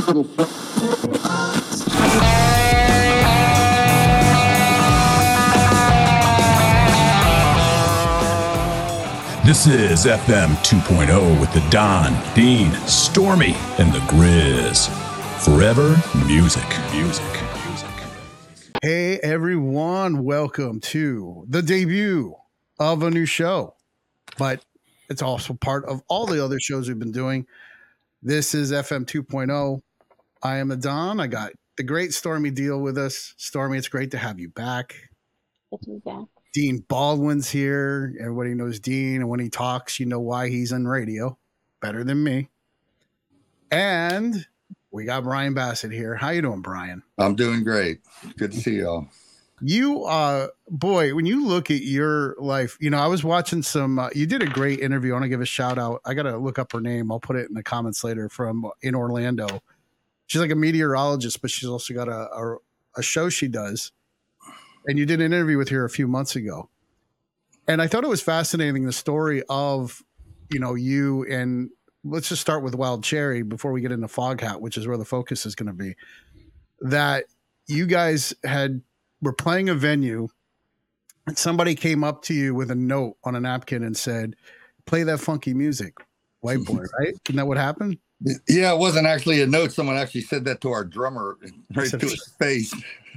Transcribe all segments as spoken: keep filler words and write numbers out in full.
This is F M two point oh with the Don, Dean, Stormy, and the Grizz. Forever music, music, music. Hey everyone, welcome to the debut of a new show, but it's also part of all the other shows we've been doing. This is F M two point oh. I am the Don. I got the great Stormy Deal with us. Stormy, it's great to have you back. Good to be back. Dean Baldwin's here. Everybody knows Dean, and when he talks, you know why he's on radio. Better than me. And we got Brian Bassett here. How you doing, Brian? I'm doing great. Good to see y'all. You, uh, boy, when you look at your life, you know, I was watching some, uh, you did a great interview. I want to give a shout out. I got to look up her name. I'll put it in the comments later from uh, in Orlando. She's like a meteorologist, but she's also got a, a, a show she does. And you did an interview with her a few months ago. And I thought it was fascinating, the story of, you know, you and let's just start with Wild Cherry before we get into Foghat, which is where the focus is going to be. That you guys had were playing a venue and somebody came up to you with a note on a napkin and said, play that funky music, white boy, right? Isn't that what happened? Yeah, it wasn't actually a note. Someone actually said that to our drummer right to his face.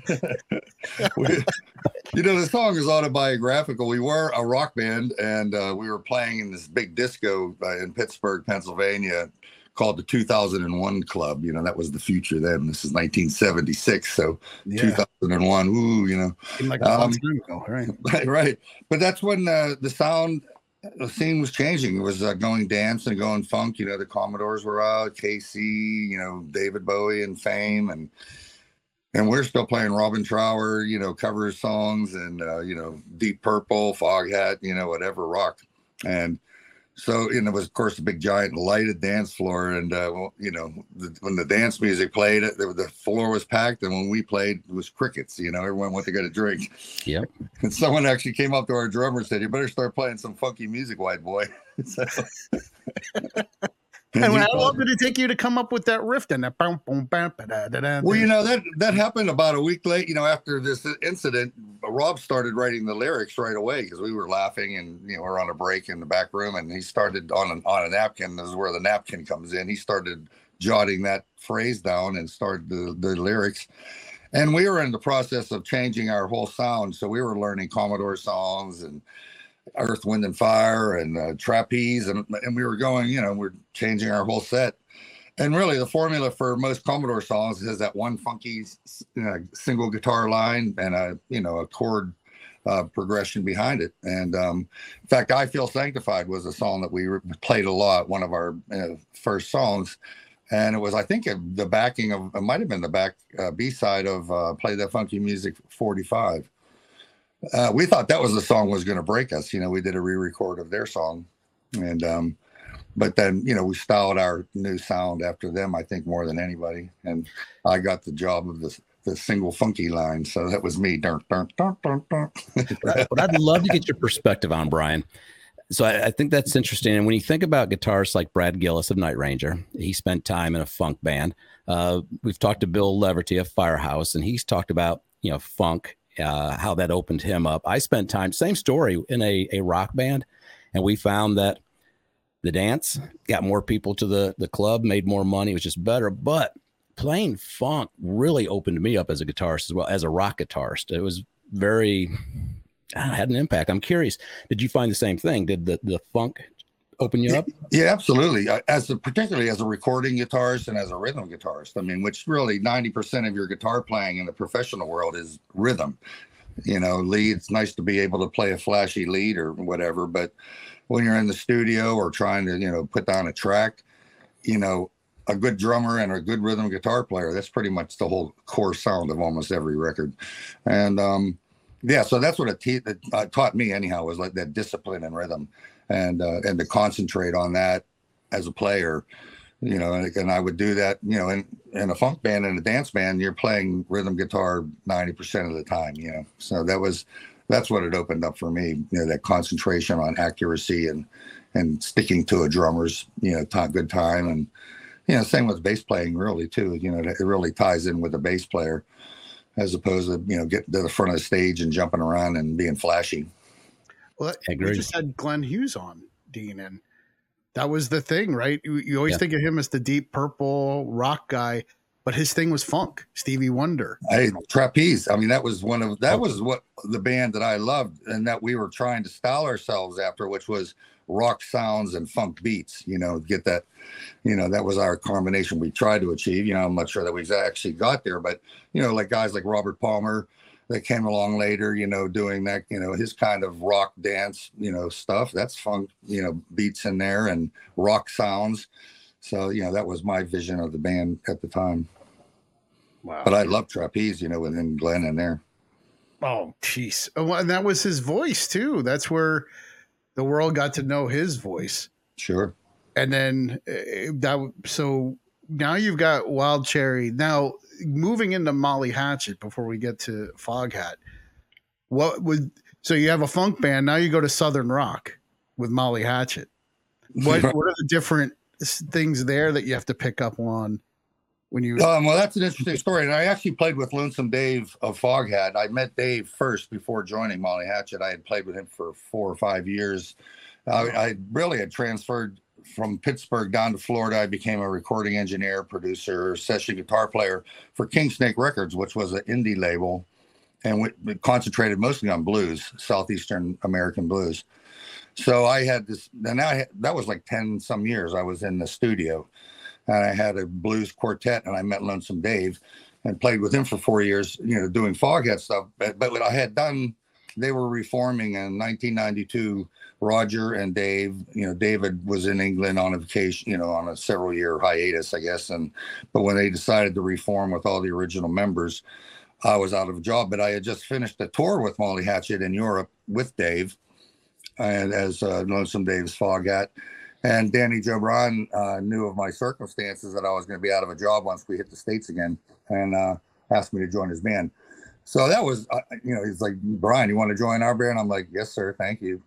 we, you know, the song is autobiographical. We were a rock band, and uh, we were playing in this big disco uh, in Pittsburgh, Pennsylvania, called the two thousand one Club. You know, that was the future then. This is nineteen seventy-six, so yeah. two thousand one. Ooh, you know, like a um, time ago, right? right, right. But that's when uh, the sound. The scene was changing. It was uh, going dance and going funk. You know, the Commodores were out, K C, you know, David Bowie and Fame, and and we're still playing Robin Trower, you know, cover songs and uh, you know, Deep Purple, Foghat, you know, whatever rock. And so, you know, it was of course a big giant lighted dance floor, and uh, well, you know, the, when the dance music played, it the floor was packed, and when we played, it was crickets. You know, everyone went to get a drink. Yep. And someone actually came up to our drummer and said, "You better start playing some funky music, white boy." so, and and how long did it take you to come up with that riff? Then that boom, boom, bam, da, da, da, well, you know that that happened about a week late. You know, after this incident, Rob started writing the lyrics right away because we were laughing, and you know, we're on a break in the back room, and he started on an, on a napkin. This is where the napkin comes in. He started jotting that phrase down and started the, the lyrics. And we were in the process of changing our whole sound, so we were learning Commodore songs and Earth, Wind, and Fire and uh, trapeze, and and we were going, you know, we're changing our whole set. And really, the formula for most Commodore songs is that one funky you know, single guitar line and a you know a chord uh, progression behind it. And um, in fact, "I Feel Sanctified" was a song that we played a lot, one of our uh, first songs. And it was, I think, the backing of, it might have been the back uh, B-side of uh, "Play That Funky Music" forty-five. Uh, we thought that was the song was going to break us. You know, we did a re-record of their song. And, um, but then, you know, we styled our new sound after them, I think, more than anybody. And I got the job of the, the single funky line. So that was me. Dun, dun, dun, dun, dun. What I'd love to get your perspective on, Brian. So I, I think that's interesting. And when you think about guitarists like Brad Gillis of Night Ranger, he spent time in a funk band. Uh, we've talked to Bill Leverty of Firehouse, and he's talked about, you know, funk. Uh, how that opened him up. I spent time, same story, in a, a rock band, and we found that the dance got more people to the, the club, made more money, it was just better. But playing funk really opened me up as a guitarist as well, as a rock guitarist. It was very, I had an impact. I'm curious, did you find the same thing? Did the, the funk open you up? Yeah, absolutely. As a, particularly as a recording guitarist and as a rhythm guitarist, I mean, which really ninety percent of your guitar playing in the professional world is rhythm. You know, lead, it's nice to be able to play a flashy lead or whatever, but when you're in the studio or trying to, you know, put down a track, you know, a good drummer and a good rhythm guitar player, that's pretty much the whole core sound of almost every record. And um, yeah, so that's what it, te- it uh, taught me anyhow, was like that discipline and rhythm. And uh, and to concentrate on that as a player, you know, and, and I would do that, you know, in, in a funk band and a dance band, you're playing rhythm guitar ninety percent of the time, you know. So that was, that's what it opened up for me, you know, that concentration on accuracy and and sticking to a drummer's, you know, t- good time and, you know, same with bass playing really too. You know, it really ties in with the bass player as opposed to, you know, getting to the front of the stage and jumping around and being flashy. Well, we just had Glenn Hughes on, Dean, and that was the thing, right? You, you always yeah. think of him as the Deep Purple rock guy, but his thing was funk, Stevie Wonder. Hey, trapeze. I mean, that was one of that was what the band that I loved, and that we were trying to style ourselves after, which was rock sounds and funk beats. You know, get that. You know, that was our combination we tried to achieve. You know, I'm not sure that we actually got there, but you know, like guys like Robert Palmer that came along later, you know, doing that, you know, his kind of rock dance, you know, stuff. That's funk, you know, beats in there and rock sounds. So, you know, that was my vision of the band at the time. Wow. But I love trapeze, you know, within Glenn in there. Oh, jeez. Oh, and that was his voice too. That's where the world got to know his voice. Sure. And then uh, that, so now you've got Wild Cherry. Now, moving into Molly Hatchet before we get to Foghat, what would so you have a funk band, now you go to Southern rock with Molly Hatchet. What what are the different things there that you have to pick up on when you um well that's an interesting story, and I actually played with Lonesome Dave of Foghat. I met Dave first before joining Molly Hatchet. I had played with him for four or five years. uh, I really had transferred from Pittsburgh down to Florida. I became a recording engineer, producer, session guitar player for King Snake Records, which was an indie label, and we, we concentrated mostly on blues, Southeastern American blues. So I had this, and I had, that was like ten some years I was in the studio, and I had a blues quartet, and I met Lonesome Dave and played with him for four years, you know, doing Foghat stuff. But, but what I had done, they were reforming in nineteen ninety-two. Roger and Dave, you know, David was in England on a vacation, you know, on a several year hiatus, I guess. And, but when they decided to reform with all the original members, I was out of a job, but I had just finished a tour with Molly Hatchet in Europe with Dave and as uh, Lonesome Dave's Foghat. And Danny Joe Brown uh, knew of my circumstances, that I was going to be out of a job once we hit the States again, and uh, asked me to join his band. So that was, uh, you know, he's like, Brian, you want to join our band? I'm like, yes, sir. Thank you.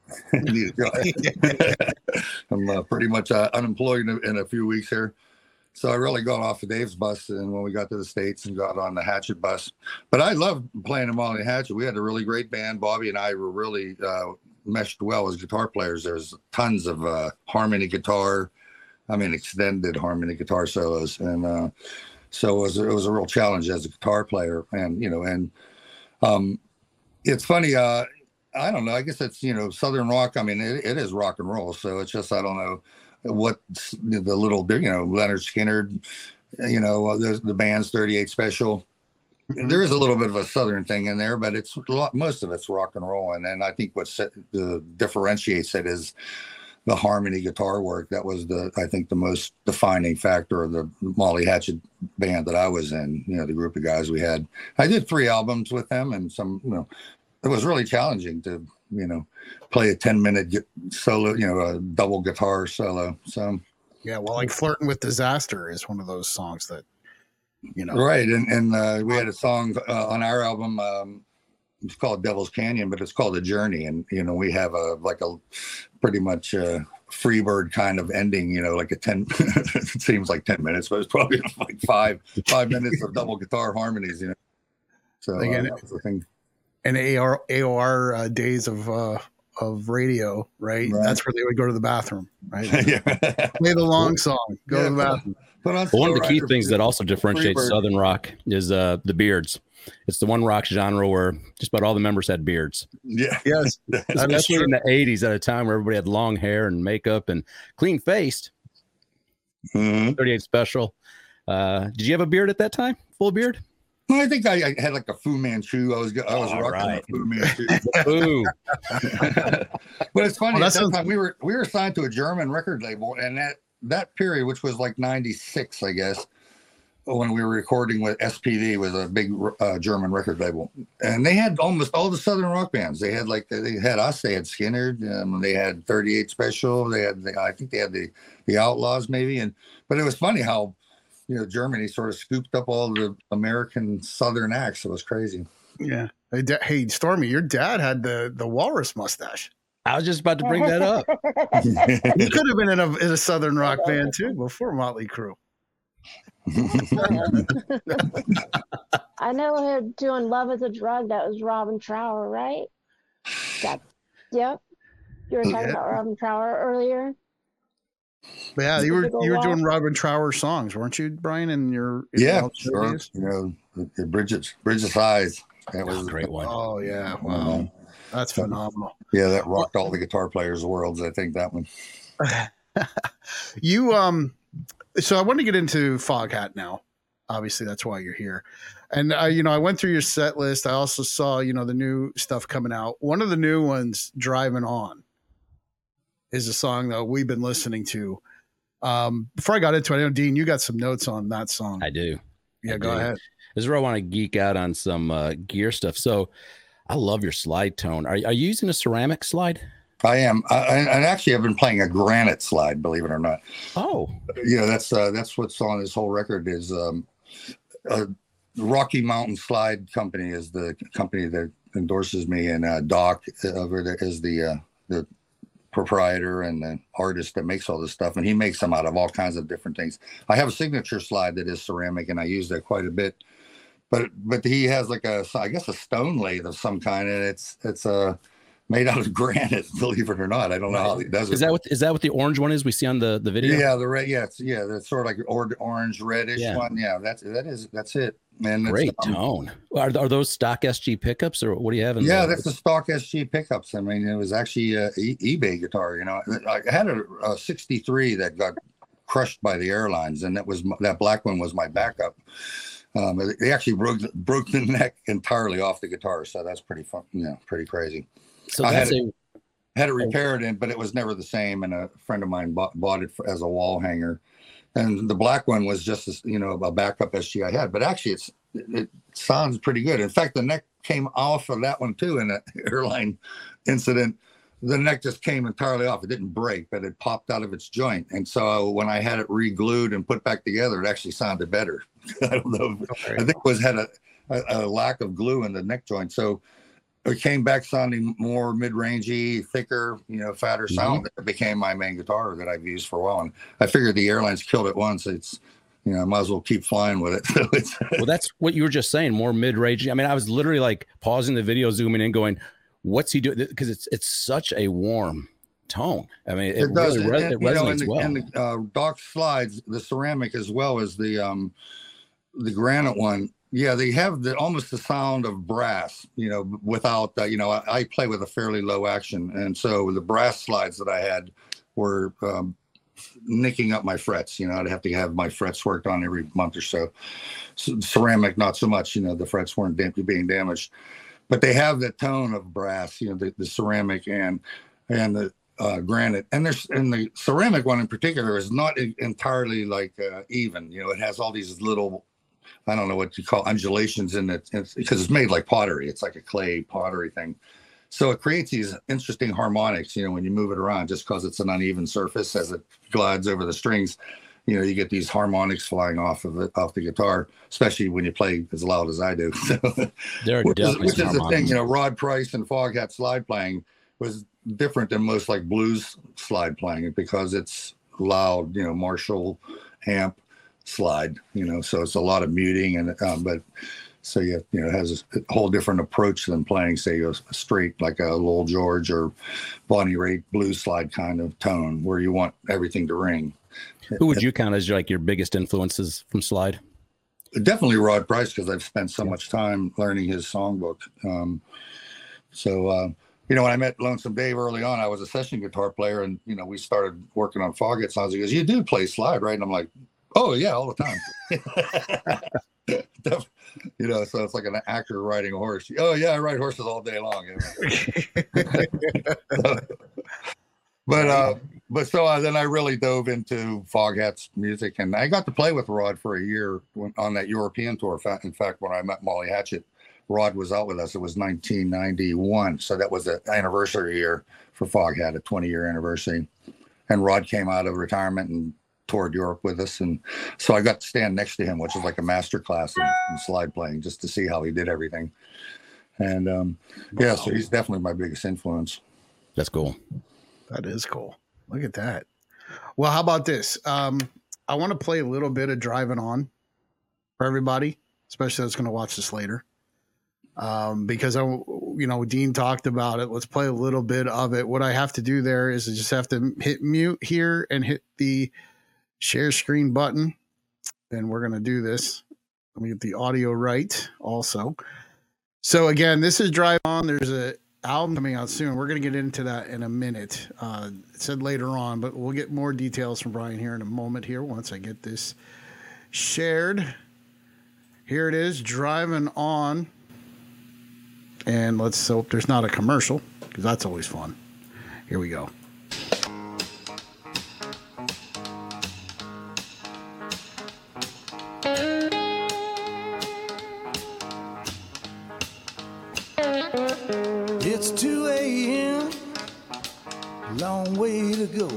I'm uh, pretty much uh, unemployed in a, in a few weeks here. So I really got off of Dave's bus, and when we got to the States and got on the Hatchet bus. But I loved playing in Molly Hatchet. We had a really great band. Bobby and I were really uh, meshed well as guitar players. There's tons of uh, harmony guitar, I mean, extended harmony guitar solos. And uh, so it was, it was a real challenge as a guitar player. And, you know, and Um, it's funny. Uh, I don't know. I guess it's, you know, Southern rock. I mean, it, it is rock and roll. So it's just, I don't know what the little, you know, Leonard Skinner, you know, the, the band's thirty-eight Special. There is a little bit of a Southern thing in there, but it's a lot, most of it's rock and roll. And then I think what set, uh, differentiates it is the harmony guitar work. That was the, I think, the most defining factor of the Molly Hatchet band that I was in, you know, the group of guys we had. I did three albums with them, and some, you know, it was really challenging to, you know, play a ten minute solo, you know, a double guitar solo. So, yeah, well, like Flirting with Disaster is one of those songs that, you know. Right. And, and uh, we had a song uh, on our album, um, it's called Devil's Canyon, but it's called A Journey. And, you know, we have a, like a pretty much a Freebird kind of ending, you know, like a ten, it seems like ten minutes, but it's probably like five, five minutes of double guitar harmonies, you know? So Again, uh, that was the thing. And A R, A O R uh, days of, uh, of radio, right? right? That's where they would go to the bathroom, right? Yeah. Play the long song, go yeah, to the bathroom. Put on, put on one of the key things that also differentiates Freebird. Southern rock is uh, the beards. It's the one rock genre where just about all the members had beards. Yeah. Yes. Especially in the eighties, at a time where everybody had long hair and makeup and clean faced. Mm-hmm. thirty-eight Special. Uh, did you have a beard at that time? Full beard? Well, I think I, I had like a Fu Manchu. I was I was all rocking right. a Fu Manchu. Ooh. But it's funny. Well, at that time, we were we were signed to a German record label, and that that period, which was like ninety-six, I guess, when we were recording with S P V, was a big uh, German record label, and they had almost all the Southern rock bands. They had like they had us, they had Skinner, um, they had thirty-eight Special, they had the, I think they had the the Outlaws maybe, and but it was funny how, you know, Germany sort of scooped up all the American Southern acts. It was crazy. Yeah. Hey, hey Stormy, your dad had the the walrus mustache. I was just about to bring that up. He could have been in a in a Southern rock band too before Motley Crue. I know her doing Love is a Drug. That was Robin Trower, right? That, yep. You were talking Yeah. about Robin Trower earlier. Yeah, you were Typical you were Rob. doing Robin Trower songs, weren't you, Brian? In your in Yeah, your sure. days? You know, the, the Bridget, Bridget's Eyes. That was Oh, great one. Oh yeah, wow, uh, that's phenomenal. yeah, that rocked all the guitar players' worlds. I think that one. You um, so I want to get into Foghat now. Obviously, that's why you're here. And I, you know, I went through your set list. I also saw, you know, the new stuff coming out. One of the new ones, "Driving On," is a song that we've been listening to. Um, before I got into it, I know Dean, you got some notes on that song. I do. Yeah, I go do. ahead. This is where I want to geek out on some uh, gear stuff. So I love your slide tone. Are, are you using a ceramic slide? I am. I, and actually, I've been playing a granite slide, believe it or not. Oh, You know, that's uh, that's what's on this whole record is um, uh, Rocky Mountain Slide Company is the company that endorses me, and uh, Doc over there is the uh, the proprietor and the artist that makes all this stuff, and he makes them out of all kinds of different things. I have a signature slide that is ceramic, and I use that quite a bit. But but he has like a, I guess, a stone lathe of some kind, and it's it's a uh, made out of granite, believe it or not. I don't know how he does it. is that what is that what the orange one is we see on the, the video? Yeah, the red. Yeah, it's, yeah, that's sort of like or, orange reddish Yeah. one. Yeah, that's that is that's it. And it's, Great um, tone. Are, are those stock S G pickups or what do you have in Yeah, there? that's the stock S G pickups. I mean, it was actually a e- eBay guitar. You know, I had a, a sixty-three that got crushed by the airlines, and that was my, that black one was my backup. Um, they actually broke broke the neck entirely off the guitar, so that's pretty fun. You know, pretty crazy. So I that's had a Had it repaired, in, but it was never the same. And a friend of mine bought, bought it for, as a wall hanger, and the black one was just as, you know, a backup S G I had. But actually, it's it sounds pretty good. In fact, the neck came off of that one too in an airline incident. The neck just came entirely off. It didn't break, but it popped out of its joint. And so when I had it re-glued and put back together, it actually sounded better. I don't know. Okay. I think it was had a, a, a lack of glue in the neck joint. So it came back sounding more mid-rangey, thicker, you know, fatter sound. It became my main guitar that I've used for a while. And I figured the airlines killed it once. It's, you know, I might as well keep flying with it. So it's well, that's what you were just saying, more mid-range. I mean, I was literally like pausing the video, zooming in, going, "What's he doing?" Because it's it's such a warm tone. I mean, it, it does. really res- and, it you know, resonates and the, well. and the uh, Doc slides, the ceramic as well as the um, the granite one. Yeah, they have the almost the sound of brass, you know, without, uh, you know, I, I play with a fairly low action. And so the brass slides that I had were um, nicking up my frets. You know, I'd have to have my frets worked on every month or so. so ceramic, not so much, you know, the frets weren't dam- being damaged. But they have the tone of brass, you know, the, the ceramic and and the uh, granite. And there's and the ceramic one in particular is not entirely like uh, even. You know, it has all these little, I don't know what you call undulations in it, it's, because it's made like pottery. It's like a clay pottery thing. So it creates these interesting harmonics, you know, when you move it around, just because it's an uneven surface as it glides over the strings, you know, you get these harmonics flying off of it, off the guitar, especially when you play as loud as I do. So, There are which is, definitely which some is the thing, harmonics. you know, Rod Price and Foghat slide playing was different than most like blues slide playing because it's loud, you know, Marshall amp slide, you know, so it's a lot of muting and um, but so you you know it has a whole different approach than playing say a straight like a Lowell George or Bonnie Raitt blues slide kind of tone where you want everything to ring. Who would you count as like your biggest influences from slide? Definitely Rod Price, because I've spent so much time learning his songbook. Um, so uh, you know, when I met Lonesome Dave early on, I was a session guitar player, and you know we started working on Foghat songs. He goes, "You do play slide, right?" And I'm like, "Oh yeah, all the time." You know, so it's like an actor riding a horse. Oh yeah, I ride horses all day long. so, but uh, but so uh, then I really dove into Foghat's music, and I got to play with Rod for a year when, on that European tour. In fact, when I met Molly Hatchet, Rod was out with us. It was nineteen ninety-one, so that was the anniversary year for Foghat, a twenty-year anniversary. And Rod came out of retirement and toured Europe with us, and so I got to stand next to him, which is like a master class in, in slide playing, just to see how he did everything. And um, yeah, so he's definitely my biggest influence. That's cool. That is cool. Look at that. Well, how about this? Um, I want to play a little bit of Driving On for everybody, especially that's going to watch this later. Um, because I, you know, Dean talked about it. Let's play a little bit of it. What I have to do there is I just have to hit mute here and hit the share screen button. And we're going to do this. Let me get the audio right also. So again, this is Drive On. There's a album coming out soon. We're going to get into that in a minute. Uh, it said later on, but we'll get more details from Brian here in a moment here once I get this shared. Here it is, Driving On. And let's hope there's not a commercial, because that's always fun. Here we go. It's two a.m., long way to go.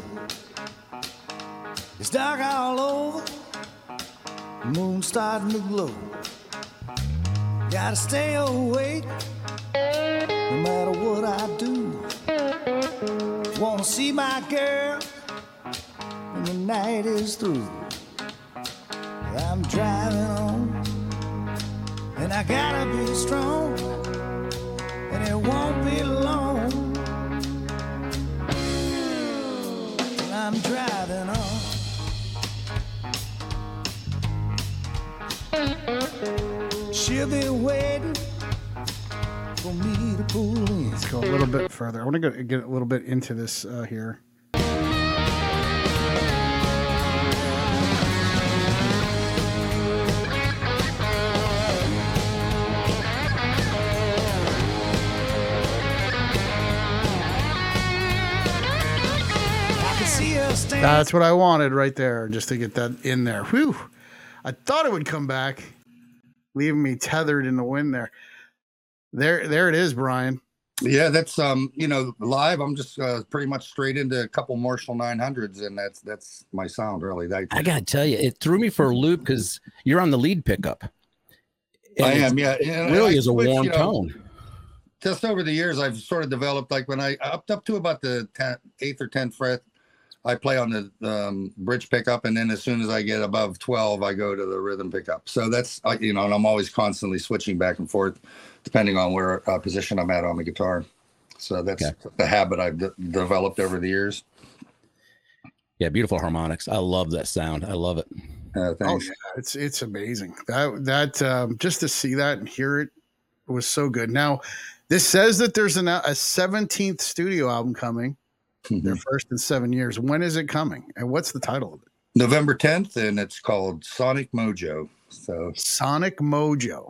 It's dark all over, moon starting to glow. Gotta stay awake, no matter what I do. Wanna see my girl when the night is through. I'm driving on, and I gotta be strong, and it won't be long. I'm driving on. She'll be waiting for me to pull in. Let's go a little bit further. I want to go get a little bit into this uh, here. That's what I wanted right there, just to get that in there. Whew. I thought it would come back, leaving me tethered in the wind there. There, there it is, Brian. Yeah, that's um, you know, live. I'm just uh, pretty much straight into a couple Marshall nine hundreds, and that's that's my sound really. That, I gotta tell you, it threw me for a loop because you're on the lead pickup. I am, yeah. And really I is a switched, warm you know, tone. Just over the years, I've sort of developed, like when I up up to about the tenth, eighth or tenth fret, I play on the um, bridge pickup, and then as soon as I get above twelve, I go to the rhythm pickup. So that's, you know, and I'm always constantly switching back and forth, depending on where uh, position I'm at on the guitar. So that's okay. The habit I've de- developed over the years. Yeah, beautiful harmonics. I love that sound. I love it. Uh, thanks. Oh, yeah. It's it's amazing. That that um, just to see that and hear it was so good. Now, this says that there's an, a seventeenth studio album coming. Mm-hmm. Their first in seven years. When is it coming? And what's the title of it? November tenth, and it's called Sonic Mojo. So Sonic Mojo.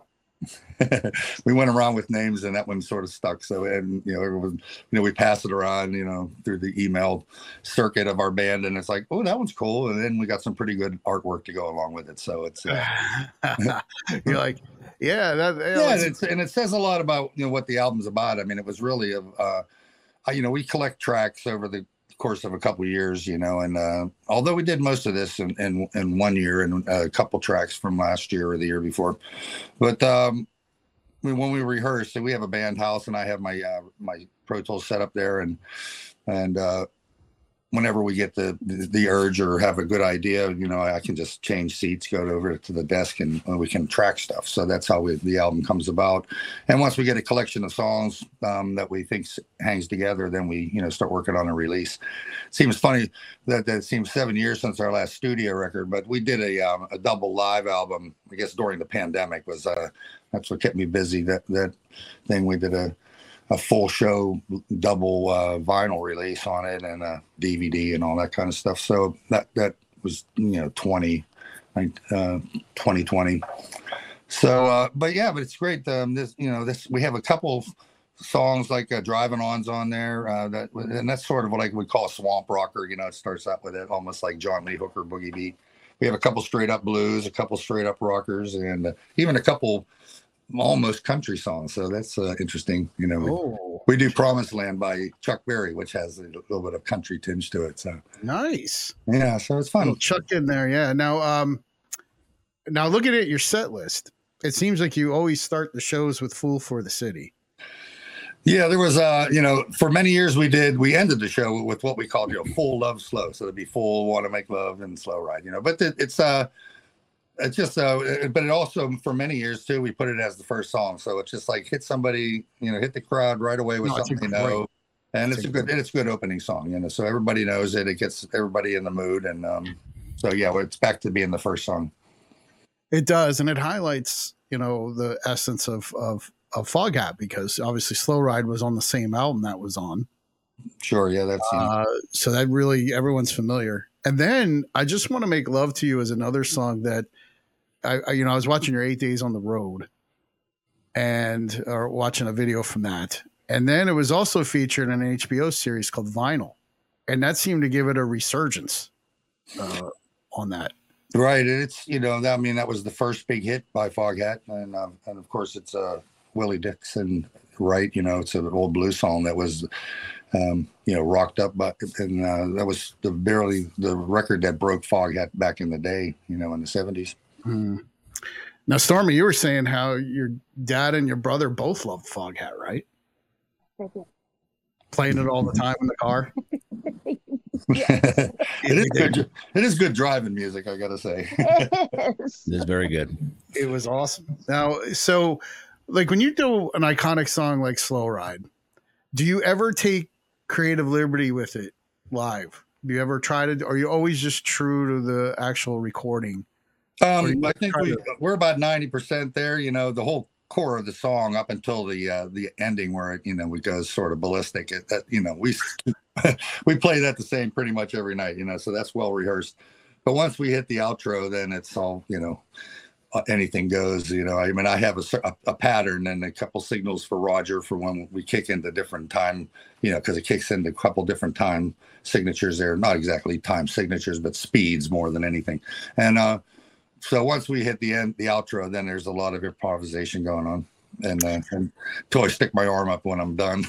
We went around with names, and that one sort of stuck. So, and you know, everyone, you know, we pass it around, you know, through the email circuit of our band, and it's like, oh, that one's cool. And then we got some pretty good artwork to go along with it. So it's uh, you're like, yeah, that, yeah, and, it's, and it says a lot about, you know, what the album's about. I mean, it was really a, uh, you know, we collect tracks over the course of a couple of years, you know, and uh, although we did most of this in, in, in one year and a couple tracks from last year or the year before, but um, I mean, when we rehearse, so we have a band house, and I have my uh, my Pro Tools set up there, and and uh, whenever we get the, the the urge or have a good idea, you know, I can just change seats, go over to the desk, and we can track stuff. So that's how we, the album comes about. And once we get a collection of songs um, that we think hangs together, then we, you know, start working on a release. It seems funny that, that it seems seven years since our last studio record, but we did a um, a double live album, I guess during the pandemic. Was uh, that's what kept me busy. That that thing we did a. a full show double uh, vinyl release on it, and a D V D and all that kind of stuff. So that that was, you know, twenty, uh, twenty twenty. So, uh, but yeah, but it's great. Um, this, you know, this, we have a couple songs like uh, Driving On's on there. Uh, that and that's sort of what I would call a swamp rocker. You know, it starts out with it almost like John Lee Hooker boogie beat. We have a couple straight up blues, a couple straight up rockers, and uh, even a couple almost country songs. So that's uh, interesting. You know, oh. we, we do Promised Land by Chuck Berry, which has a little bit of country tinge to it. So nice. Yeah. So it's fun. Chuck in there. Yeah. Now, um, now looking at your set list, it seems like you always start the shows with Fool for the City. Yeah, there was, uh, you know, for many years we did, we ended the show with what we called, you know, full love slow. So it'd be full want to make love and slow ride, you know, but it, it's, uh, it's just, uh, it, but it also, for many years too, we put it as the first song. So it's just like hit somebody, you know, hit the crowd right away with No, it's a something they great- know. And it's it's a a good, it's a good opening song, you know, so everybody knows it. It gets everybody in the mood. And, um, so yeah, well, it's back to being the first song. It does, and it highlights, you know, the essence of of of Foghat, because obviously Slow Ride was on the same album that was on. Sure. Yeah. That's, you know, Uh, so that really everyone's familiar. And then I Just Want to Make Love to You is another song that I, I you know, I was watching your Eight Days on the Road and or watching a video from that. And then it was also featured in an H B O series called Vinyl. And that seemed to give it a resurgence uh, on that. right. It's, you know, that, I mean, that was the first big hit by Foghat. And, um, and of course it's, uh, Willie Dixon, right? You know, it's an old blues song that was, um, you know, rocked up, but and uh, that was the barely the record that broke Foghat back in the day, you know, in the seventies. Hmm. Now, Stormy, you were saying how your dad and your brother both loved Foghat, right? Playing it all the time in the car. Yes. it is good. It is good driving music, I gotta say. It is. It is very good. It was awesome. Now, so like when you do an iconic song like Slow Ride, do you ever take creative liberty with it live? Do you ever try to, or are you always just true to the actual recording? Or you Um, I think try we, to- we're about ninety percent there. You know, the whole core of the song up until the uh, the ending where it, you know, we go sort of ballistic. It, that, you know, we we play that the same pretty much every night. You know, so that's well rehearsed. But once we hit the outro, then it's all, you know, uh, anything goes. You know, I mean, I have a, cer- a, a pattern and a couple signals for Roger for when we kick into different time. You know, because it kicks into a couple different time signatures there. Not exactly time signatures, but speeds more than anything. And uh, so once we hit the end, the outro, then there's a lot of improvisation going on. And, uh, and until I stick my arm up when I'm done.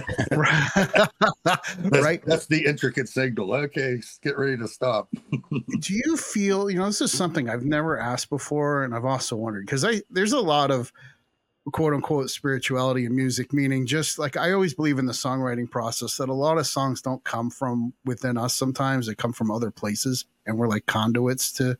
That's, Right. That's the intricate signal. Okay, get ready to stop. Do you feel, you know, this is something I've never asked before, and I've also wondered, because I there's a lot of quote unquote spirituality in music, meaning just like I always believe in the songwriting process that a lot of songs don't come from within us. Sometimes they come from other places, and we're like conduits to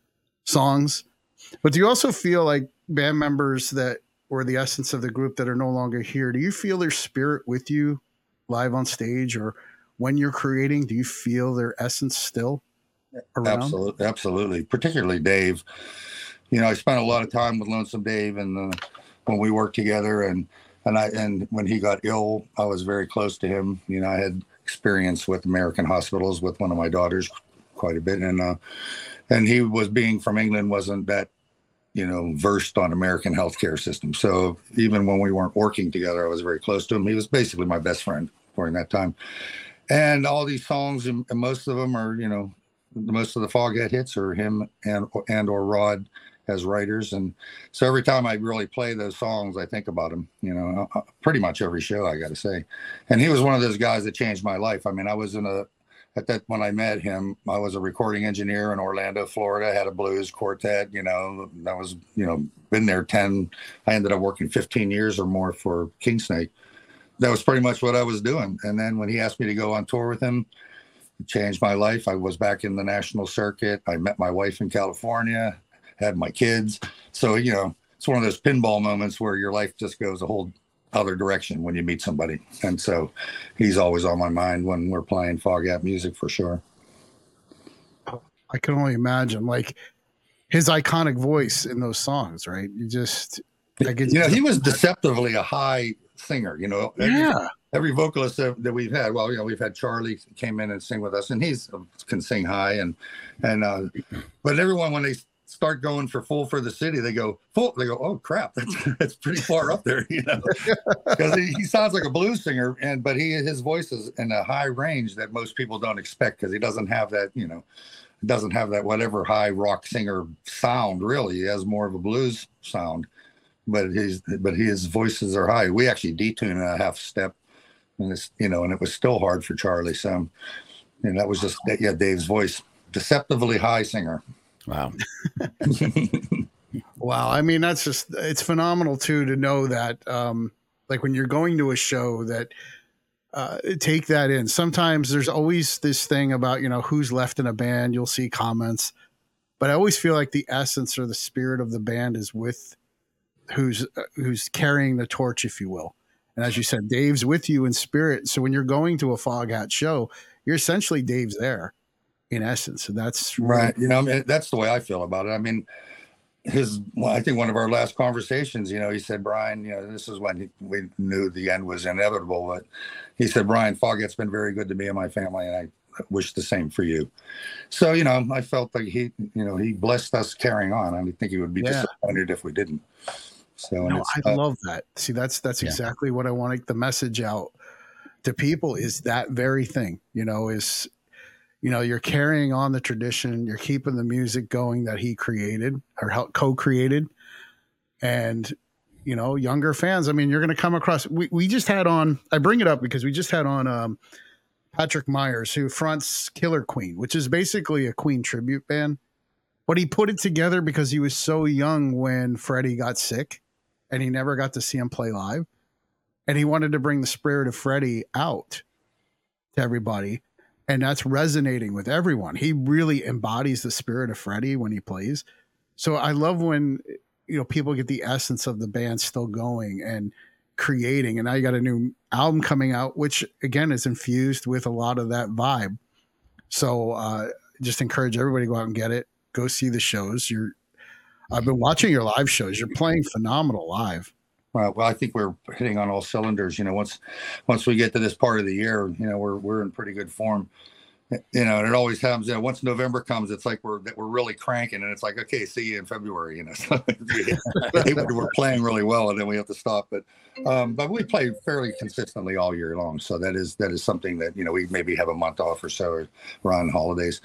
songs. But do you also feel like band members that or the essence of the group that are no longer here, do you feel their spirit with you live on stage, or when you're creating, do you feel their essence still around? Absolutely, absolutely. Particularly Dave. You know, I spent a lot of time with Lonesome Dave, and uh, when we worked together, and and I and when he got ill, I was very close to him. You know, I had experience with American hospitals with one of my daughters quite a bit, and uh, and he was being from England, wasn't that, you know, versed on American healthcare system. So even when we weren't working together, I was very close to him. He was basically my best friend during that time. And all these songs, and, and most of them are, you know, most of the Foghat hits are him and and or Rod as writers. And so every time I really play those songs, I think about him, you know, uh, pretty much every show, I got to say. And he was one of those guys that changed my life. I mean, I was in a, at that, when I met him, I was a recording engineer in Orlando, Florida, had a blues quartet, you know, that was, you know, been there ten, I ended up working fifteen years or more for Kingsnake. That was pretty much what I was doing. And then when he asked me to go on tour with him, it changed my life. I was back in the national circuit. I met my wife in California, had my kids. So, you know, it's one of those pinball moments where your life just goes a whole other direction when you meet somebody. And so he's always on my mind when we're playing Foghat music, for sure. I can only imagine, like his iconic voice in those songs, right? You just, I get, You know, he was deceptively a high singer, you know. Every, yeah, every vocalist that, that we've had, well, you know, we've had Charlie came in and sing with us, and he's can sing high, and and uh, but everyone, when they start going for Full for the City, they go full. They go, oh crap, that's that's pretty far up there, you know, because he, he sounds like a blues singer, and but he his voice is in a high range that most people don't expect, because he doesn't have that, you know, doesn't have that whatever high rock singer sound. Really, he has more of a blues sound, but his but his voices are high. We actually detune a half step, and it's, you know, and it was still hard for Charlie. So, and that was just yeah, Dave's voice, deceptively high singer. Wow. wow. I mean, that's just, it's phenomenal too to know that, um, Like when you're going to a show that uh, take that in. Sometimes there's always this thing about, you know, who's left in a band. You'll see comments, but I always feel like the essence or the spirit of the band is with who's, uh, who's carrying the torch, if you will. And as you said, Dave's with you in spirit. So when you're going to a Foghat show, you're essentially Dave's there in essence. And that's really- right. You know, I mean, that's the way I feel about it. I mean, his, well, I think one of our last conversations, you know, he said, Brian, you know, this is when he, we knew the end was inevitable, but he said, Brian, Foghat's been very good to me and my family, and I wish the same for you. So, you know, I felt like he, you know, he blessed us carrying on. I think he would be yeah. disappointed if we didn't. So no, I uh, love that. See, that's, that's yeah. exactly what I want the message out to people is that very thing, you know, is, you know, you're carrying on the tradition, you're keeping the music going that he created or co-created. And, you know, younger fans, I mean, you're going to come across, we, we just had on, I bring it up because we just had on um, Patrick Myers, who fronts Killer Queen, which is basically a Queen tribute band, but he put it together because he was so young when Freddie got sick and he never got to see him play live. And he wanted to bring the spirit of Freddie out to everybody. And that's resonating with everyone. He really embodies the spirit of Freddie when he plays. So I love when, you know, people get the essence of the band still going and creating. And now you got a new album coming out, which again is infused with a lot of that vibe. So uh, just encourage everybody to go out and get it. Go see the shows. You're, I've been watching your live shows. You're playing phenomenal live. Well, well, I think we're hitting on all cylinders. You know, once once we get to this part of the year, you know, we're we're in pretty good form. You know, and it always happens. You know, once November comes, it's like we're that we're really cranking, and it's like, okay, see you in February. You know, so we're playing really well, and then we have to stop. But um, but we play fairly consistently all year long, so that is that is something that, you know, we maybe have a month off or so around holidays.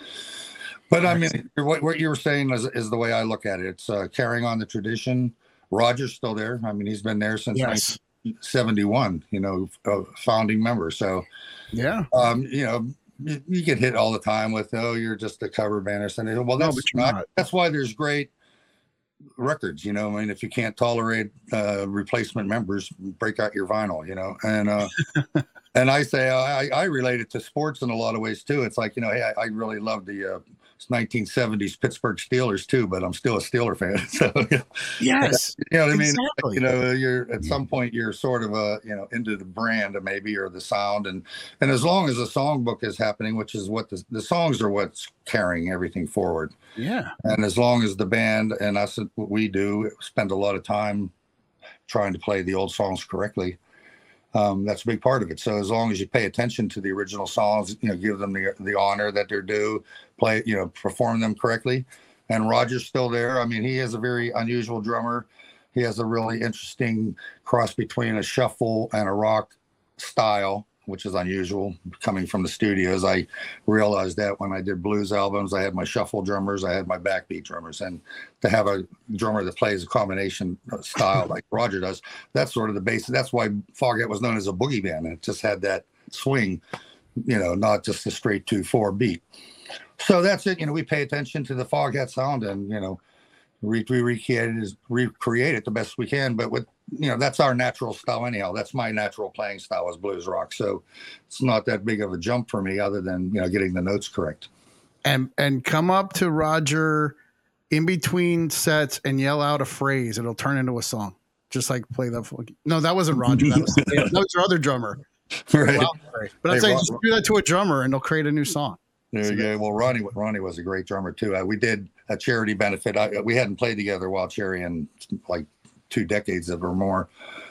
But I mean, what, what you were saying is, is the way I look at it. It's uh, carrying on the tradition. Roger's still there. I mean, he's been there since yes. nineteen seventy-one, you know, a founding member. So, yeah, um, you know, you, you get hit all the time with, oh, you're just a cover band or something. Well, that's no, not, not. That's why there's great records, you know. I mean, if you can't tolerate uh, replacement members, break out your vinyl, you know. And uh, and I say I, I relate it to sports in a lot of ways too. It's like, you know, hey, I, I really love the uh, nineteen seventies Pittsburgh Steelers too, but I'm still a Steeler fan. So you know, yes, you know what I mean. Exactly. You know, you're at some point you're sort of a, you know, into the brand maybe, or the sound, and and as long as the songbook is happening, which is what the the songs are what's carrying everything forward. Yeah, and as long as the band and us, what we do, spend a lot of time trying to play the old songs correctly. Um, that's a big part of it. So as long as you pay attention to the original songs, you know, give them the the honor that they're due, play, you know, perform them correctly. And Roger's still there. I mean, he is a very unusual drummer. He has a really interesting cross between a shuffle and a rock style, which is unusual coming from the studios. I realized that when I did blues albums, I had my shuffle drummers, I had my backbeat drummers, and to have a drummer that plays a combination style like Roger does, that's sort of the basis. That's why Foghat was known as a boogie band. It just had that swing, you know, not just a straight two four beat. So that's it. You know, we pay attention to the Foghat sound, and, you know, we, we recreate it, recreate it the best we can. But with, you know, that's our natural style anyhow. That's my natural playing style is blues rock. So it's not that big of a jump for me, other than, you know, getting the notes correct. And and come up to Roger in between sets and yell out a phrase. It'll turn into a song. Just like play that. No, that wasn't Roger. That was, that was your other drummer. Right. But I'd hey, say Ron, just do that to a drummer and they'll create a new song. There you go. Well, Ronnie, Ronnie was a great drummer too. Uh, we did a charity benefit. I, we hadn't played together Wild Cherry in like two decades or more,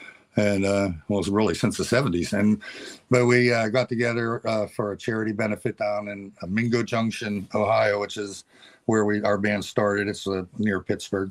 and uh, well, it was really since the seventies. And but we uh, got together uh, for a charity benefit down in uh, Mingo Junction, Ohio, which is where we our band started. It's uh, near Pittsburgh.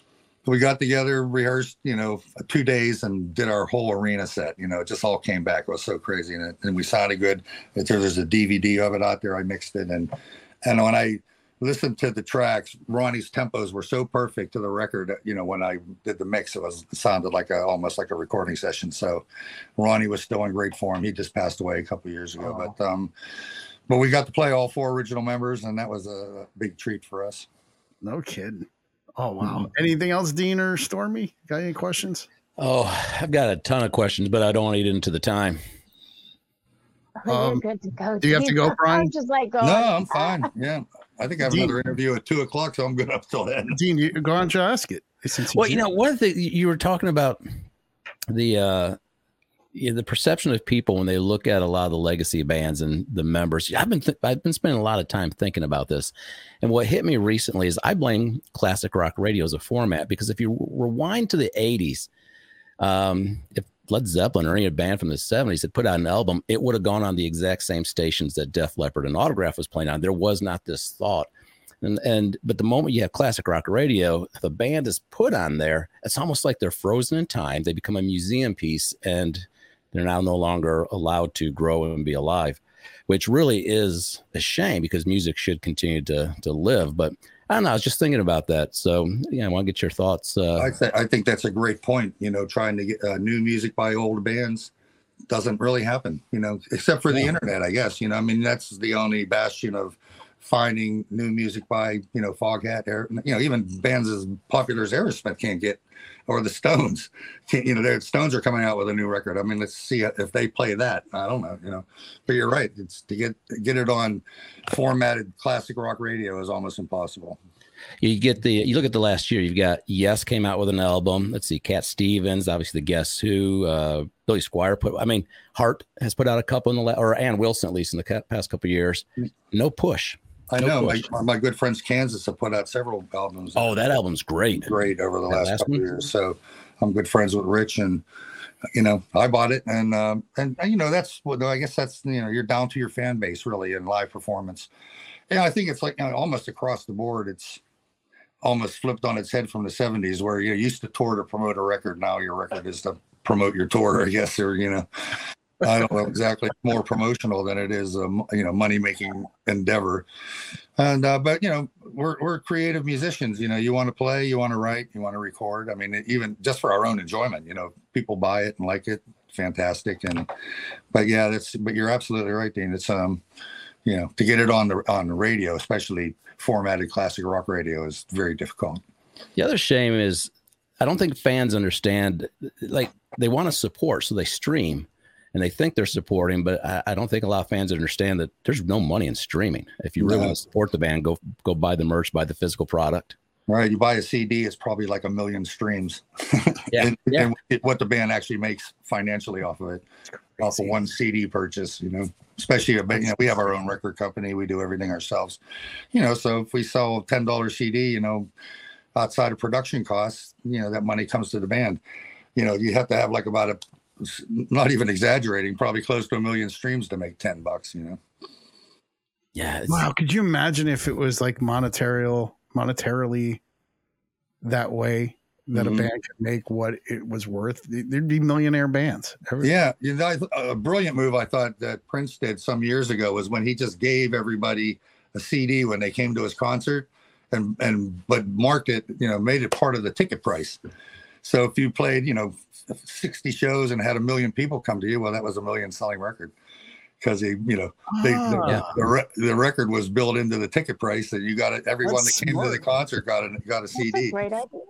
We got together, rehearsed, you know, two days, and did our whole arena set. You know, it just all came back. It was so crazy, and, it, and we sounded good. There's a D V D of it out there. I mixed it, and and when I listened to the tracks, Ronnie's tempos were so perfect to the record. You know, when I did the mix, it was it sounded like a almost like a recording session. So Ronnie was still in great form. He just passed away a couple of years ago, oh. but um, but we got to play all four original members, and that was a big treat for us. No kidding. Oh, wow. Mm-hmm. Anything else, Dean or Stormy? Got any questions? Oh, I've got a ton of questions, but I don't want to eat into the time. Oh, Um, you're good to go. do you have to go, Brian? I'm just like going. No, I'm fine. Yeah. I think I have Dean- another interview at two o'clock, so I'm good up till then. Dean, you, go on, to ask it. Since Well, you know, one thing you were talking about the uh, yeah, the perception of people when they look at a lot of the legacy bands and the members. I've been th- I've been spending a lot of time thinking about this, and what hit me recently is I blame classic rock radio as a format, because if you rewind to the eighties, um, if Led Zeppelin or any band from the seventies had put out an album, it would have gone on the exact same stations that Def Leppard and Autograph was playing on. There was not this thought. And, and but the moment you have classic rock radio, if a band is put on there, it's almost like they're frozen in time. They become a museum piece, and they're now no longer allowed to grow and be alive, which really is a shame, because music should continue to to live. But I don't know. I was just thinking about that. So, yeah, I want to get your thoughts. Uh, I, th- I think that's a great point. You know, trying to get uh, new music by old bands doesn't really happen, you know, except for the Yeah. internet, I guess. You know, I mean, that's the only bastion of finding new music by, you know, Foghat, Air, you know, even bands as popular as Aerosmith can't get, or the Stones. Can't, you know, the Stones are coming out with a new record. I mean, let's see if they play that. I don't know, you know, but you're right. It's to get get it on formatted classic rock radio is almost impossible. You get the you look at the last year. You've got Yes came out with an album. Let's see, Cat Stevens, obviously the Guess Who, uh, Billy Squier put. I mean, Hart has put out a couple in the la- or Ann Wilson at least in the ca- past couple of years. No push. I No know my, push. my good friends Kansas have put out several albums. Oh, that album's great. great over the That last, last couple one? of years. So I'm good friends with Rich, and you know, I bought it, and um, and you know, that's what I guess that's you know, you're down to your fan base really in live performance. Yeah, I think it's like you know, almost across the board. It's almost flipped on its head from the seventies, where you used to tour to promote a record. Now your record is to promote your tour, I guess, or you know, I don't know exactly. More promotional than it is, a you know, money making endeavor. And uh, but you know, we're we're creative musicians. You know, you want to play, you want to write, you want to record. I mean, even just for our own enjoyment. You know, people buy it and like it, fantastic. And but yeah, that's but you're absolutely right, Dean. It's um, you know, to get it on the on the radio, especially formatted classic rock radio, is very difficult. The other shame is I don't think fans understand. Like, they want to support, so they stream. And they think they're supporting, but I, I don't think a lot of fans understand that there's no money in streaming. If you really No. want to support the band, go go buy the merch, buy the physical product. Right, you buy a C D, it's probably like a million streams. Yeah, and, yeah. and it- what the band actually makes financially off of it, off of one C D purchase. You know, especially you know, we have our own record company, we do everything ourselves. You know, so if we sell a ten dollar C D, you know, outside of production costs, you know, that money comes to the band. You know, you have to have like about a, not even exaggerating, probably close to a million streams to make ten bucks. You know. Yeah. It's, Wow, could you imagine if it was like monetary, monetarily that way, that Mhm. a band could make what it was worth? There'd be millionaire bands. Every- Yeah, you know, I th- a brilliant move I thought that Prince did some years ago was when he just gave everybody a C D when they came to his concert, and and but marked it, you know, made it part of the ticket price. So if you played, you know, sixty shows and had a million people come to you, well, that was a million selling record, because he, you know, they, the, Ah. the, re- the record was built into the ticket price, and you got it. Everyone That's that came to the smart. concert got a got a That's C a D. great idea.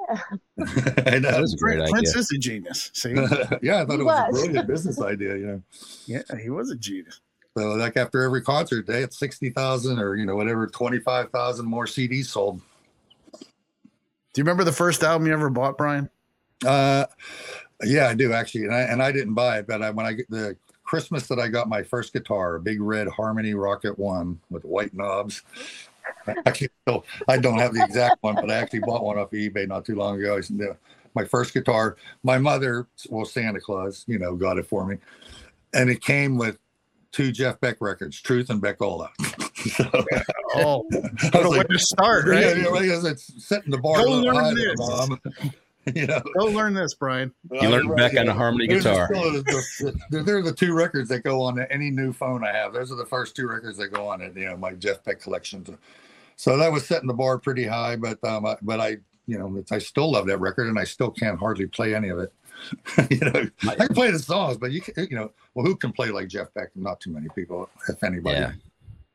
I know. that is a great Prince, idea. Prince is a genius. See, Yeah, I thought He it was, was. a brilliant business idea. You know. yeah, he was a genius. So like after every concert, they had sixty thousand or, you know, whatever, twenty-five thousand more C Ds sold. Do you remember the first album you ever bought, Brian? Uh, yeah, I do actually. And I, and I didn't buy it, but I, when I get the Christmas that I got my first guitar, a big red Harmony Rocket One with white knobs. I Actually, so I don't have the exact one, but I actually bought one off eBay not too long ago. It's the- my first guitar. My mother, well, Santa Claus, you know, got it for me. And it came with two Jeff Beck records, Truth and Beckola. So, Oh, I what a was way like, to start, yeah, right? yeah, like, it's setting the bar Go a little learn high there, this. Mom. You know, Go learn this, Brian. You learned Beck on a Harmony Those are guitar. still the- the- They're the two records that go on any new phone I have. Those are the first two records that go on it. You know, my Jeff Beck collection. So that was setting the bar pretty high, but um, I, but I, you know, I still love that record, and I still can't hardly play any of it. You know, I can play the songs, but you can, you know, well, who can play like Jeff Beck? Not too many people, if anybody. Yeah.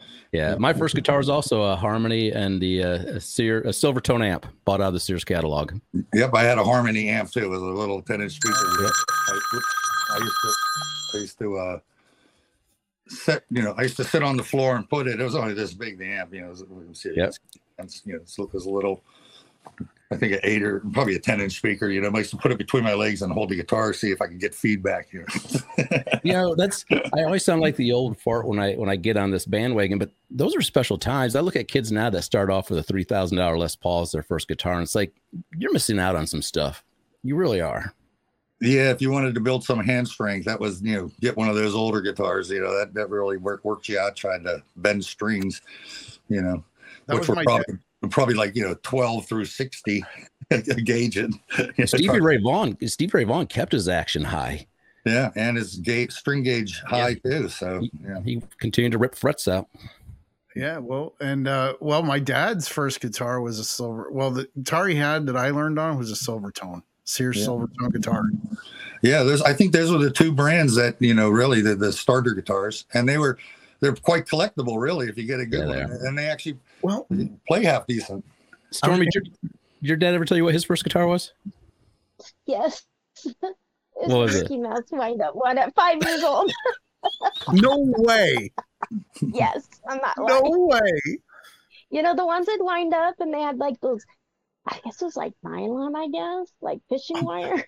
Yeah, my first guitar was also a Harmony and the uh, a, Sear, a Silvertone amp bought out of the Sears catalog. Yep, I had a Harmony amp too. It was a little ten inch speaker. Yep. I, I used to, I used to uh, sit, you know, I used to sit on the floor and put it. It was only this big, the amp, you know. It was, yep. You know, so it was a little. I think an eight or probably a ten inch speaker. You know, I used to put it between my legs and hold the guitar, see if I could get feedback. You know, you know that's. I always sound like the old fart when I when I get on this bandwagon. But those are special times. I look at kids now that start off with a three thousand dollar Les Paul as their first guitar, and it's like you're missing out on some stuff. You really are. Yeah, if you wanted to build some hand strength, that was, you know, get one of those older guitars. You know, that that really worked worked you out trying to bend strings. You know, that which were probably. Dad. Probably like, you know, twelve through sixty gauging. Stevie Ray Vaughan, Stevie Ray Vaughan kept his action high. Yeah, and his gauge, string gauge high yeah. too. So he, yeah, he continued to rip frets out. Yeah, well, and uh, well, my dad's first guitar was a silver. Well, the guitar he had that I learned on was a Silvertone, Sears yeah. Silvertone guitar. Yeah, there's. I think those were the two brands that, you know, really the, the starter guitars, and they were. They're quite collectible, really, if you get a good yeah, one. And they actually well play half decent. Stormy, did your, your dad ever tell you what his first guitar was? Yes. What was it? Mickey Mouse wind up one at five years old. No way. Yes, I'm not No lying. way. You know, the ones that wind up and they had like those, I guess it was like nylon, I guess, like fishing wire.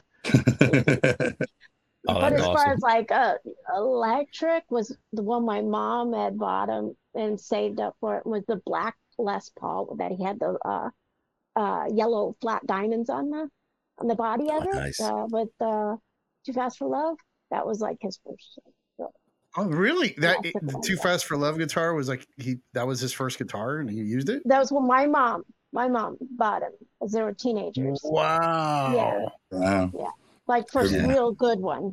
Oh, but as awesome. far as like uh, electric was the one my mom had bought him and saved up for it was the black Les Paul that he had the uh, uh, yellow flat diamonds on the on the body of oh, it nice. uh, with uh, Too Fast for Love. That was like his first. So, oh, really? That yeah, the Too Fast for Love guitar was like he that was his first guitar and he used it? That was when my mom my mom bought him as they were teenagers. Wow. Yeah. Wow. Yeah. Like first yeah. real good one.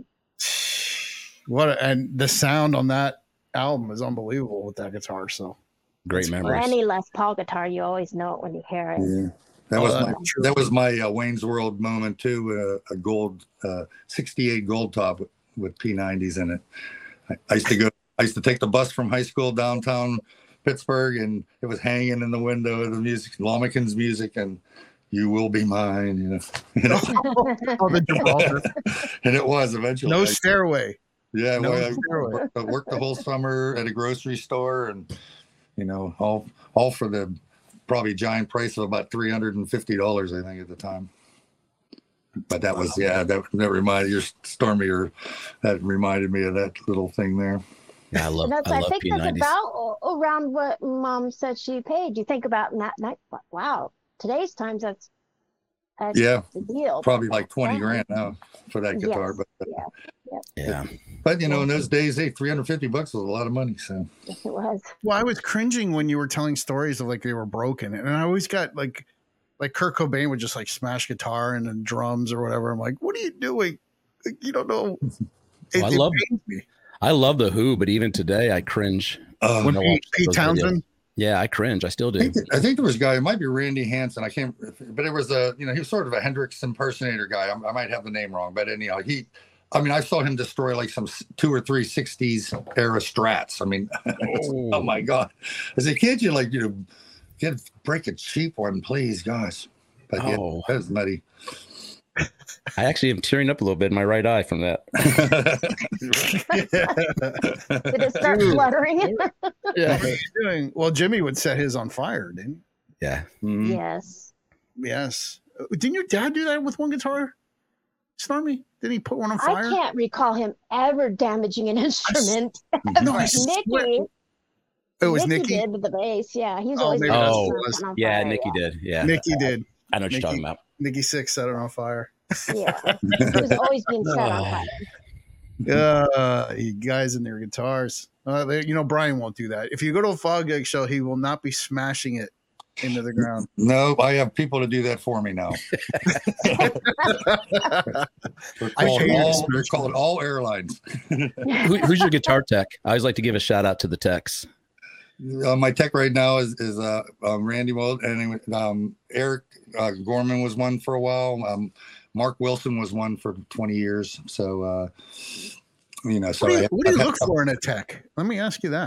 What and the sound on that album is unbelievable with that guitar. So great memories. Any Les Paul guitar, you always know it when you hear it. Yeah. That oh, was my, that was my uh, Wayne's World moment too. Uh, a gold uh, sixty-eight gold top with, with P nineties in it. I, I used to go. I used to take the bus from high school downtown Pittsburgh, and it was hanging in the window of the music, Lomachen's music, and "You Will Be Mine," you know. You know? Oh, the Gibraltar. And it was eventually. No Stairway. Yeah, no well, stairway. I worked, worked the whole summer at a grocery store, and you know, all all for the probably giant price of about three hundred and fifty dollars, I think, at the time. But that was yeah, that that reminded your Stormy, or that reminded me of that little thing there. Yeah, I love. That's, I, I love think P that's nineties. about around what Mom said she paid. You think about that night. Wow, today's times that's, that's yeah, the deal. Probably like twenty grand now for that guitar. Yes, but yeah, yeah. Yeah. But you know, in those days, hey, three hundred fifty bucks was a lot of money. So Yes, it was. Well, I was cringing when you were telling stories of like they were broken, and I always got like, like Kurt Cobain would just like smash guitar and then drums or whatever. I'm like, what are you doing? Like, you don't know. It, Well, I it love. pains me. I love the Who, but even today, I cringe. uh, When I Pete, watch Pete those Townsend. videos. Yeah, I cringe. I still I do. think, I think there was a guy. It might be Randy Hansen. I can't. But it was a. You know, he was sort of a Hendrix impersonator guy. I, I might have the name wrong, but anyhow, he. I mean, I saw him destroy like some two or three sixties era Strats. I mean, oh. oh my God! As a kid, you like you know, get break a cheap one, please, guys. But yeah, Oh. that was nutty. I actually am tearing up a little bit in my right eye from that. Did it start Dude. fluttering? What are you doing? Well, Jimmy would set his on fire, didn't Yeah. Mhm. Yes. he? Yes. Uh, Didn't your dad do that with one guitar? Stormy? Did he put one on I fire? can't recall him ever damaging an instrument. No, I swear- Nikki. It was Nikki Nikki. did with the bass. Yeah, he's Oh, always maybe got that's Oh, what it something was. on Yeah, fire, Nikki did. Yeah. Nikki did. I know what Nikki. you're talking about. Nikki Six set it on fire. Yeah, he was always being set on fire. Uh, you guys and their guitars. Uh, they, you know, Brian won't do that. If you go to a Fog Egg show, he will not be smashing it into the ground. No, I have people to do that for me now. They're I called, hate all, it. they're called all airlines. Who, who's your guitar tech? I always like to give a shout out to the techs. Uh, my tech right now is is uh, um, Randy Mold, and um, Eric uh, Gorman was one for a while. Um, Mark Wilson was one for twenty years. So, uh, you know, so What do you, I, what do you I've look had- for in a tech? Let me ask you that.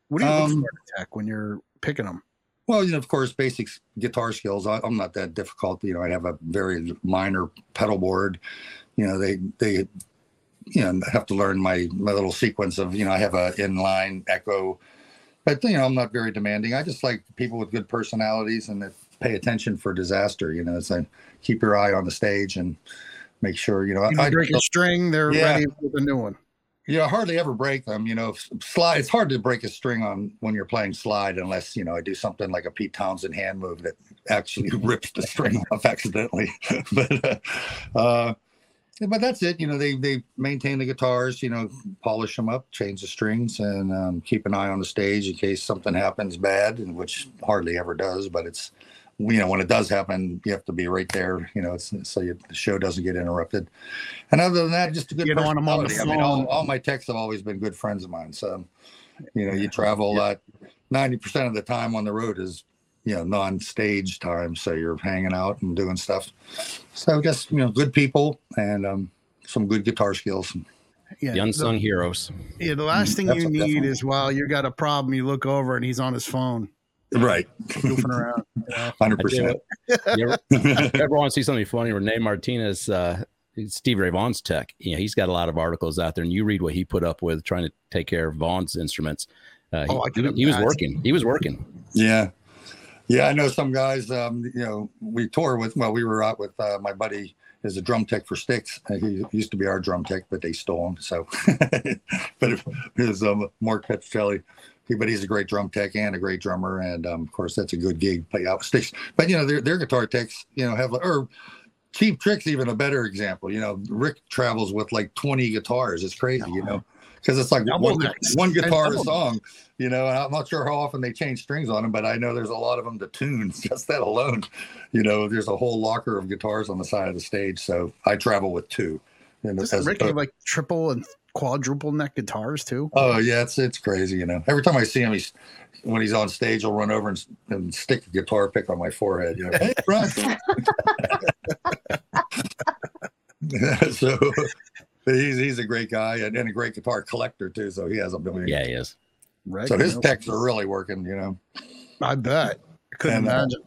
What do you look Um, for in a tech when you're picking them? Well, you know, of course, basic guitar skills. I, I'm not that difficult. You know, I have a very minor pedal board. You know, they they you know have to learn my my little sequence of, you know, I have a inline echo, but you know, I'm not very demanding. I just like people with good personalities and that pay attention for disaster. You know, it's like keep your eye on the stage and make sure, you know, You I, break a string, they're Yeah. ready with a new one. you know, I hardly ever break them. You know, slide. It's hard to break a string on when you're playing slide, unless, you know, I do something like a Pete Townsend hand move that actually rips the string off accidentally. but, uh, uh, but that's it. You know, they they maintain the guitars. You know, polish them up, change the strings, and um, keep an eye on the stage in case something happens bad, and which hardly ever does. But it's, you know, when it does happen, you have to be right there, you know, it's, so you, the show doesn't get interrupted. And other than that, just a good You don't want 'em on the personality. I mean, all, phone. all my techs have always been good friends of mine. So, you know, you travel a lot. ninety percent of the time on the road is, you know, non-stage time. So you're hanging out and doing stuff. So just, you know, good people and um, some good guitar skills. Yeah, The unsung heroes. the, yeah, the last thing That's you what- need definitely. is while you got a problem, you look over and he's on his phone Right. goofing around. Yeah. one hundred I tell you percent. You ever, you ever want to see something funny? Renee Martinez, uh, Steve Ray Vaughan's tech, you know, he's got a lot of articles out there, and you read what he put up with trying to take care of Vaughan's instruments. Uh, Oh, I he, can he, he was imagine. working. He was working. Yeah. Yeah, I know some guys, um, you know, we tour with, well, we were out with uh, my buddy is a drum tech for Styx. Uh, He used to be our drum tech, but they stole him. So, but it was um, Mark Petrocelli. He, but he's a great drum tech and a great drummer. And um, of course, that's a good gig, play out with Styx. But, you know, their, their guitar techs, you know, have, or Cheap Trick's even a better example. You know, Rick travels with like twenty guitars. It's crazy, you know, because it's like Double one, necks. one guitar a And double song. You know, and I'm not sure how often they change strings on them, but I know there's a lot of them to tune. Just that alone, you know, there's a whole locker of guitars on the side of the stage. So I travel with two. And Doesn't as- Ricky have like triple and quadruple neck guitars too? oh yeah, it's it's crazy. You know, every time I see him, he's when he's on stage, he'll run over and, and stick a guitar pick on my forehead. You know, hey, Brian. So he's he's a great guy and, and a great guitar collector too. So he has a million. Yeah, he is. Right. So his techs are really working. You know. I bet. I couldn't And, uh, imagine.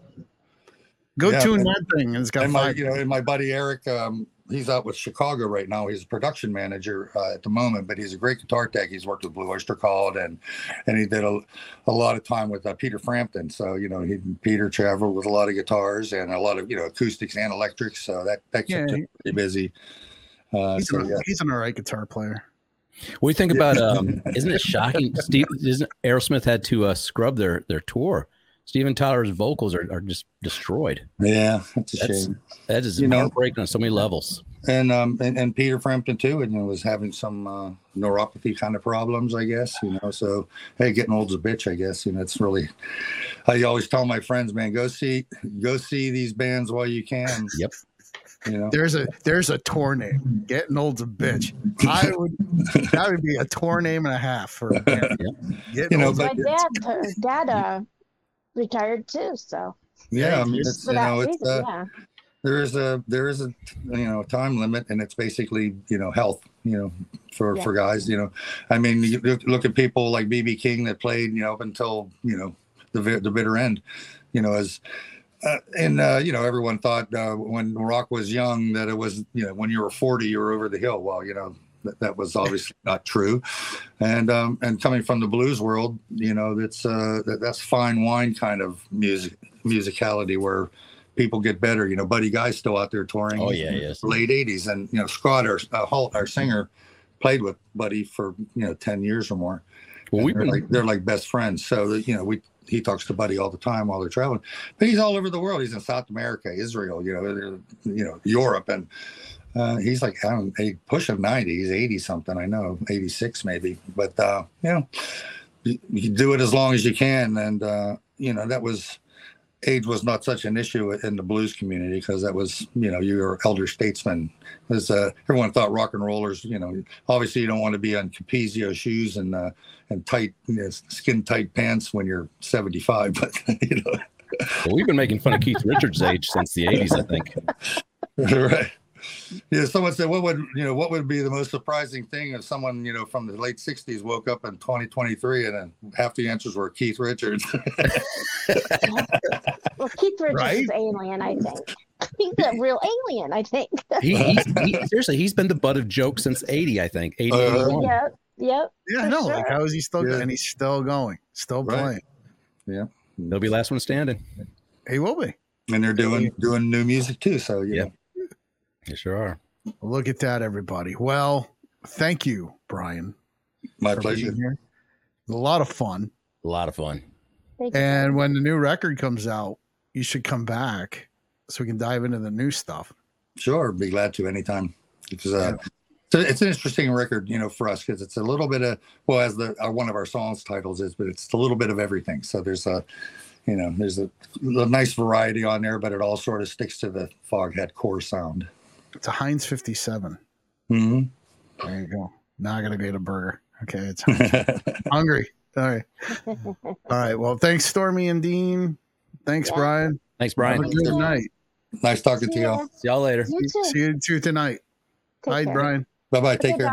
Go yeah, tune and- that thing. And it's got And my, five. you know, and my buddy Eric, um, he's out with Chicago right now. He's a production manager uh, at the moment, but he's a great guitar tech. He's worked with Blue Oyster Cult, and and he did a, a lot of time with uh, Peter Frampton. So you know, he Peter traveled with a lot of guitars and a lot of, you know, acoustics and electrics. So that that kept Yeah, him he- pretty busy. Uh, He's, so an, yeah, he's an all right guitar player. What do you think about? Um, isn't it shocking? Steve, isn't Aerosmith had to uh, scrub their their tour? Steven Tyler's vocals are, are just destroyed. yeah, that's a That's- shame. That is You know- heartbreaking on so many levels. And um and, and Peter Frampton too, and you know, was having some uh, neuropathy kind of problems, I guess. You know, so hey, getting old's a bitch, I guess. You know, it's really. I always tell my friends, man, go see go see these bands while you can. Yep. You know. There's a there's a tour name. Getting old's a bitch. I would that would be a tour name and a half for a band. Getting You know, old's a but- My dad, tur- dad, uh, retired too. So Yeah, I mean, just it's, for you that know, it's reason, uh, yeah. there is a there is a you know time limit, and it's basically, you know, health, you know, for Yeah. for guys. You know, I mean, you look- look at people like B B King that played, you know, up until, you know, the vi- the bitter end, you know, as uh, and uh, you know, everyone thought uh, when rock was young that it was, you know, when you were forty you were over the hill. Well, you know, that, that was obviously not true. And um, and coming from the blues world, you know, that's uh, that, that's fine wine kind of music musicality where people get better. You know, Buddy Guy's still out there touring. Oh, yeah, he is. Late eighties, and you know, Scott, our uh, Holt, our singer, played with Buddy for, you know, ten years or more. Well, we've they're been like they're like best friends. So you know, we he talks to Buddy all the time while they're traveling. But he's all over the world. He's in South America, Israel, you know, you know, Europe, and uh, he's like, I don't he pushing ninety. He's eighty something. I know, eighty-six maybe. But uh, you know, you, you do it as long as you can, and uh, you know, that was. Age was not such an issue in the blues community because that was, you know, you were elder statesman. Because uh, everyone thought rock and rollers, you know, obviously you don't want to be on Capezio shoes and uh, and tight, you know, skin tight pants when you're seventy-five. But you know, well, we've been making fun of Keith Richards' age since the eighties, I think. right? Yeah, someone said, "What would you know? What would be the most surprising thing if someone you know from the late sixties woke up in twenty twenty-three and then half the answers were Keith Richards?" Well, Keith Richards Right? is alien, I think. He's a real alien, I think. He, he's, he seriously, he's been the butt of jokes since eighty, I think. eighty, Uh, eighty-one. Yep, yep. Yeah, for no. sure. Like, how is he still? Yeah. And he's still going, still Right. playing. Yeah, He'll be last one standing. He will be. and they're doing doing new music too. So you Yeah. know. You sure are. Look at that, everybody. Well, thank you, Brian. My for pleasure. being here. A lot of fun. A lot of fun. Thank you. And when the new record comes out, you should come back so we can dive into the new stuff. Sure, be glad to anytime. It's uh, so it's an interesting record, you know, for us because it's a little bit of well, as the uh, one of our songs titles is, but it's a little bit of everything. So there's a, you know, there's a, a nice variety on there, but it all sort of sticks to the Foghat core sound. It's a Heinz fifty-seven. Mm-hmm. There you go. Now I got to go get a burger. Okay. It's hungry. All right. All right. Well, thanks, Stormy and Dean. Thanks, Yeah. Brian. Thanks, Have Brian. a good night. Nice talking to See y'all. ya. See y'all later. You too. See you too tonight. Take Bye, care. Brian. Bye bye. Okay, Take care.